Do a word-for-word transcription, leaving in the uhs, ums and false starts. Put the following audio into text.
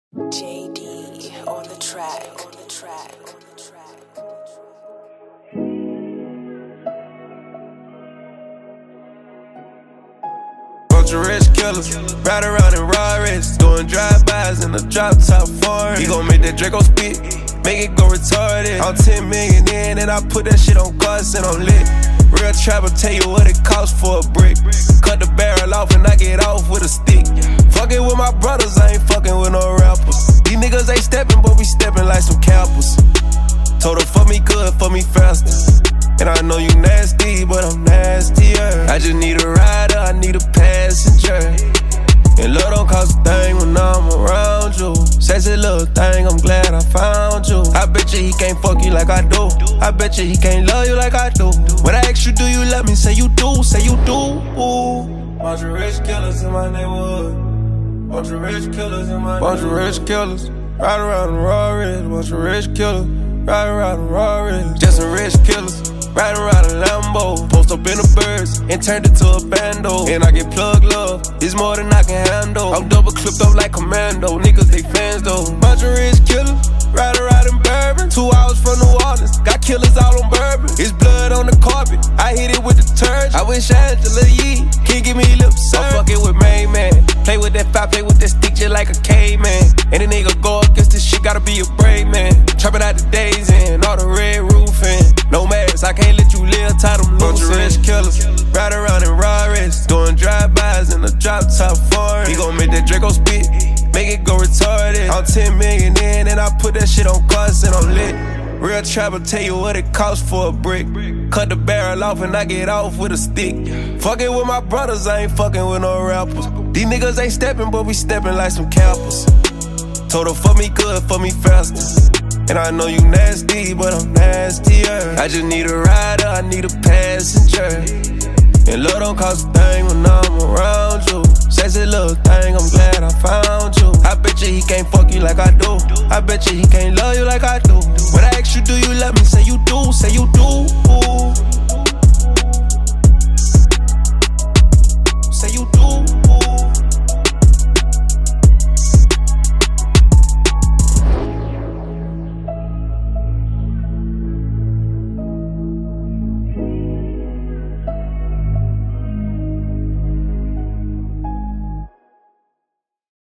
J D on the track, on the track, on the track. Bunch of rich killers, ride around in Rarets, doing drive-bys in the drop top foreign. He gon' make that Draco spit, make it go retarded. I'm ten million in and I put that shit on gas and I'm lit. Real trapper tell you what it costs for a brick. Cut the barrel off and I get off with a stick. Fucking with my brothers, I ain't fucking with no rappers. These niggas ain't stepping, but we stepping like some cappers. Told her fuck me good, fuck me faster. And I know you nasty, but I'm nastier. I just need a rider, I need a passenger. And love don't cost a thing when I'm around you. Sexy little thing, I'm glad I found you. I bet you he can't fuck you like I do. I bet you he can't love you like I do. When I ask you, do you love me? Say you do, say you do. Bunch of rich killers in my neighborhood. Bunch of rich killers in my Bunch of rich killers. Ride around in Rarets. Bunch of rich killers. Ride around in Rarets. Just some rich killers. Riding around a Lambo, post up in the birds, and turned it to a bando. And I get plug love, it's more than I can handle. I'm double clipped up like Commando, niggas they fans though. Bunch of rich killers, riding around in Bourbon. Two hours from New Orleans, got killers all on Bourbon. It's blood on the carpet, I hit it with detergent. I wish Angela Yee can't give me lip service. I'm fucking with Main Man, play with that five, play with that stick just like a caveman. And a nigga go against this shit, gotta be a brave man. Trapping out the days in, all the red roofing. No mask, I can't let you live, tie them loose. Bunch of rich killers, ride around in Rarets, doing drive-bys in the drop top foreign. He gon' make that Draco spit, make it go retarded. I'm ten million in and I put that shit on gas and I'm lit. Real trapper tell you what it costs for a brick. Cut the barrel off and I get off with a stick. Fucking with my brothers, I ain't fucking with no rappers. These niggas ain't stepping, but we stepping like some cappers. Told her fuck me good, fuck me faster. And I know you nasty, but I'm nastier. I just need a rider, I need a passenger. And love don't cost a thing when I'm around you. Sexy little thing, I'm glad I found you. I bet you he can't fuck you like I do. I bet you he can't love you like I do. When I ask you, do you love me? Say you do, say you do.